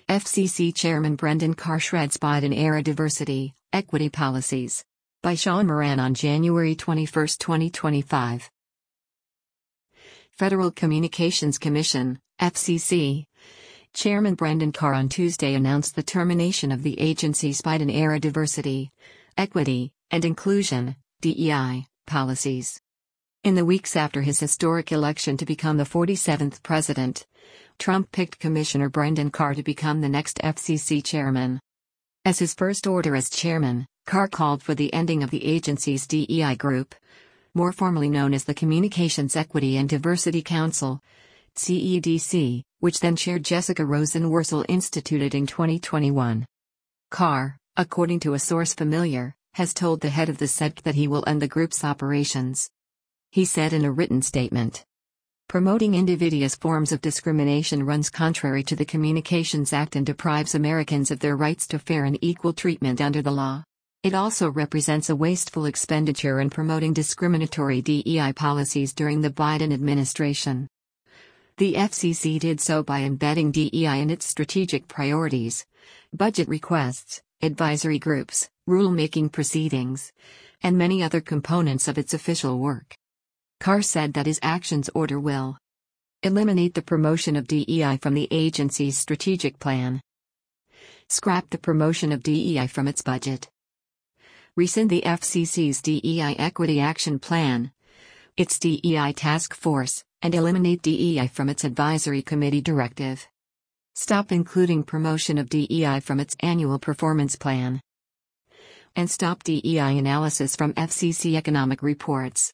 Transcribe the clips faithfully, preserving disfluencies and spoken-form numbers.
F C C Chairman Brendan Carr shreds Biden-era diversity, equity policies. By Sean Moran on January twenty-first, twenty twenty-five. Federal Communications Commission, F C C. Chairman Brendan Carr on Tuesday announced the termination of the agency's Biden-era diversity, equity, and inclusion, D E I, policies. In the weeks after his historic election to become the forty-seventh president, Trump picked Commissioner Brendan Carr to become the next F C C chairman. As his first order as chairman, Carr called for the ending of the agency's D E I group, more formally known as the Communications Equity and Diversity Council, C E D C, which then chaired Jessica Rosenworcel instituted in twenty twenty-one. Carr, according to a source familiar, has told the head of the C E D C that he will end the group's operations. He said in a written statement, "Promoting invidious forms of discrimination runs contrary to the Communications Act and deprives Americans of their rights to fair and equal treatment under the law. It also represents a wasteful expenditure in promoting discriminatory D E I policies during the Biden administration." The F C C did so by embedding D E I in its strategic priorities, budget requests, advisory groups, rulemaking proceedings, and many other components of its official work. Carr said that his actions order will eliminate the promotion of D E I from the agency's strategic plan, scrap the promotion of D E I from its budget, rescind the F C C's D E I Equity Action Plan, its D E I Task Force, and eliminate D E I from its Advisory Committee Directive. Stop including promotion of D E I from its Annual Performance Plan. And stop D E I analysis from F C C economic reports.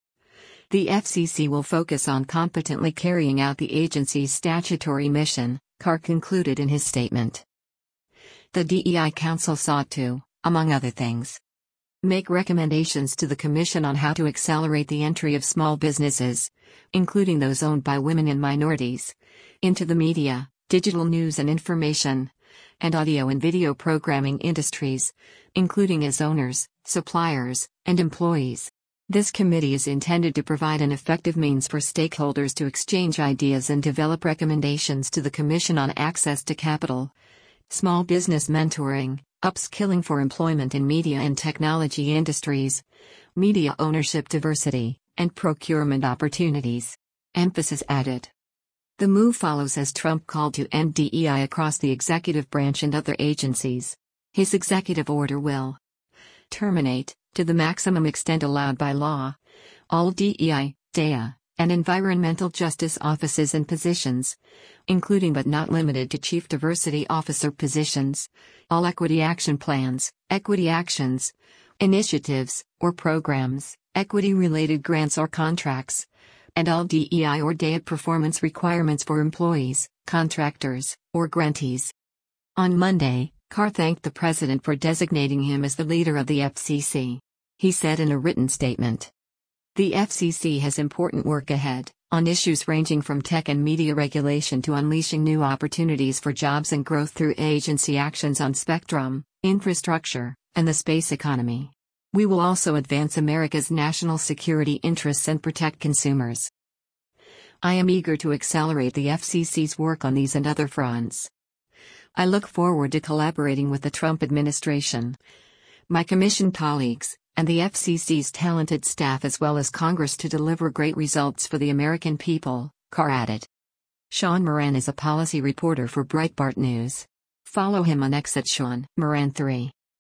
The F C C will focus on competently carrying out the agency's statutory mission, Carr concluded in his statement. The D E I Council sought to, among other things, make recommendations to the Commission on how to accelerate the entry of small businesses, including those owned by women and minorities, into the media, digital news and information, and audio and video programming industries, including as owners, suppliers, and employees. This committee is intended to provide an effective means for stakeholders to exchange ideas and develop recommendations to the Commission on access to capital, small business mentoring, upskilling for employment in media and technology industries, media ownership diversity, and procurement opportunities. Emphasis added. The move follows as Trump called to end D E I across the executive branch and other agencies. His executive order will terminate, to the maximum extent allowed by law, all D E I, D E A, and environmental justice offices and positions, including but not limited to Chief Diversity Officer positions, all equity action plans, equity actions, initiatives, or programs, equity-related grants or contracts, and all D E I or D E A performance requirements for employees, contractors, or grantees. On Monday, Carr thanked the president for designating him as the leader of the F C C. He said in a written statement, "The F C C has important work ahead, on issues ranging from tech and media regulation to unleashing new opportunities for jobs and growth through agency actions on spectrum, infrastructure, and the space economy. We will also advance America's national security interests and protect consumers. I am eager to accelerate the F C C's work on these and other fronts. I look forward to collaborating with the Trump administration, my commission colleagues, and the F C C's talented staff as well as Congress to deliver great results for the American people," Carr added. Sean Moran is a policy reporter for Breitbart News. Follow him on X at Sean Moran three.